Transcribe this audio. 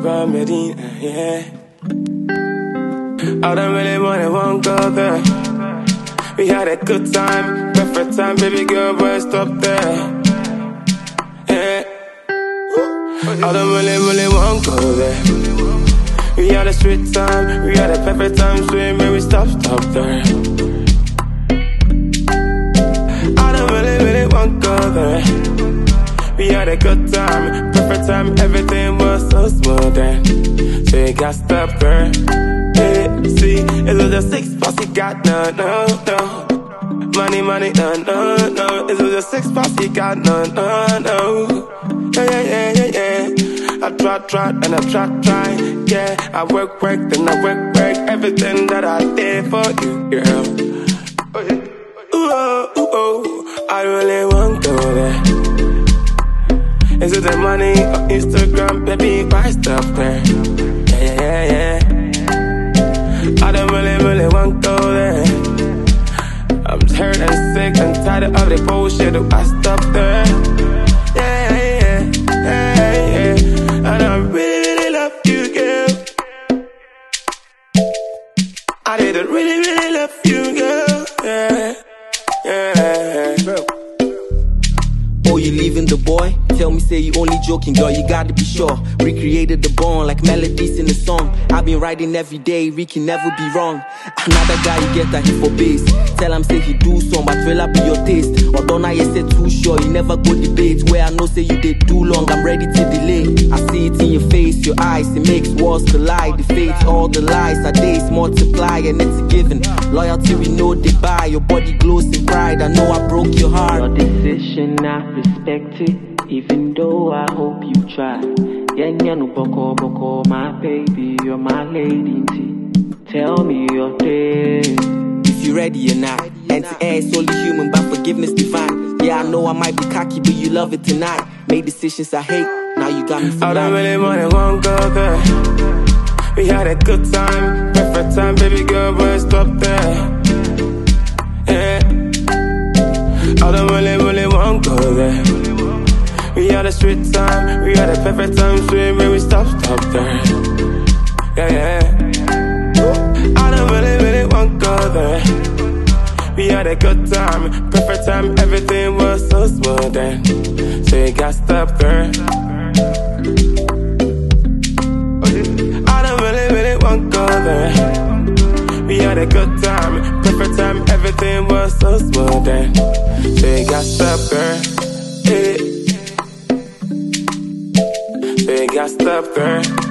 from Medina, yeah. I don't really won't go there. We had a good time, perfect time, baby girl, but stop there, yeah. I don't really won't go there. We had a sweet time, we had a perfect time, sweet, baby, stop there. I don't really won't go there. We had a good time, perfect time, everything was so smooth then. So you got stop there. Hey, see, it was a 6 plus you got no. Money, no. It was a 6 plus you got no. Yeah. I try, and I try, yeah. I work, then I work, everything that I did for you, girl. Ooh, I really won't go there. Is it the money on Instagram, baby, why stop there? Yeah. I don't really want to go there. I'm hurt and sick and tired of the bullshit, I stop there. Yeah. And I really love you, girl. I didn't really love you, girl. Yeah. Oh, you leaving the boy? Tell me, say you only joking, girl, you gotta be sure. Recreated the bond like melodies in the song. I've been writing every day, Rick can never be wrong. Another guy you get a hit for bass. Tell him say he do some, but will I be your taste? Or don't I say too sure, you never go debate. Where I know say you did too long, I'm ready to delay. I see it in your face, your eyes, it makes walls collide. The fates, all the lies, our days multiply and it's a given. Loyalty we know they buy, your body glows in pride. I know I broke your heart. Your decision, I respect it. Even though I hope you try. Yeah, no boko, my baby, you're my lady. Tell me your day. If you ready or not. And to air is only human, but forgiveness divine. Yeah, I know I might be cocky, but you love it tonight. Made decisions I hate, now you got me for I don't life. really won't go there. We had a good time, perfect time, baby girl, but stop there. Yeah. I don't really won't go there. We had a sweet time, we had a perfect time, sweet, baby, stop there. Yeah. I don't really want to go there. We had a good time, perfect time, everything was so smooth then. So you got stop there. I don't really want to go there. We had a good time, perfect time, everything was so smooth then. So you got stop there. So you got stop there.